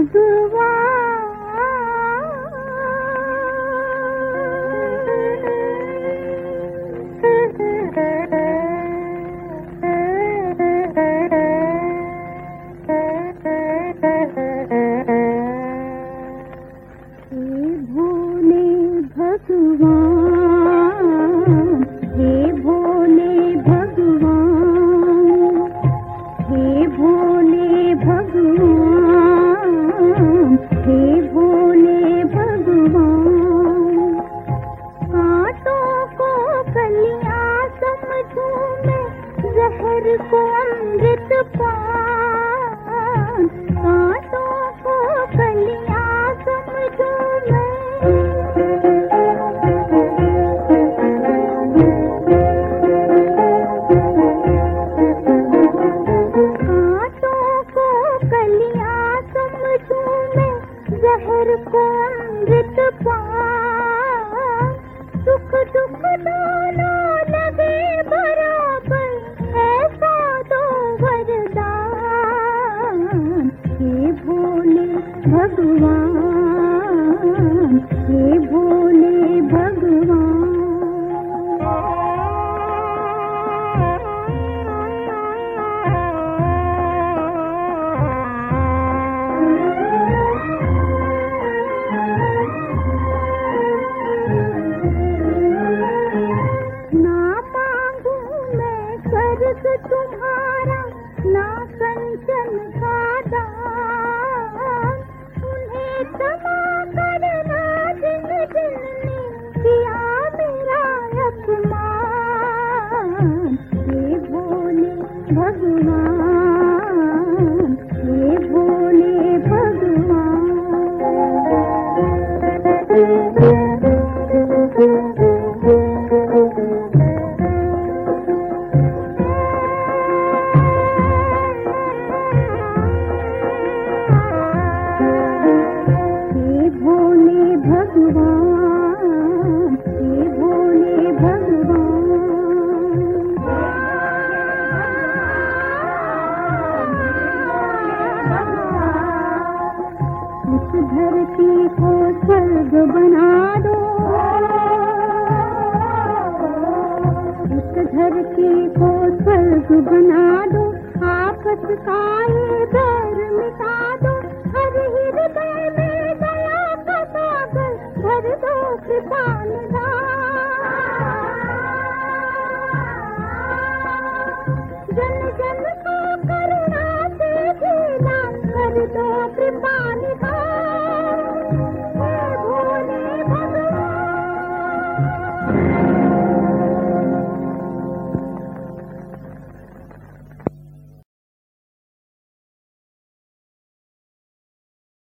को अमृत पान, कांटों को कलियां समझो कांटों को कलियां समझो मैं, जहर को अमृत पान। सुख दुख दोनों लगे बराबर, ऐसा दो वरदान। हे भोले भगवान, हे भोले भगवान। तुम्हारा ना कंचन का दान, उन्हें क्षमा करना जिन जिनने किया मेरा अपमान। हे भोले भगवान, हे भोले भगवान। इस धरती को स्वर्ग बना दो, इस धरती को स्वर्ग बना दो। आपस का ये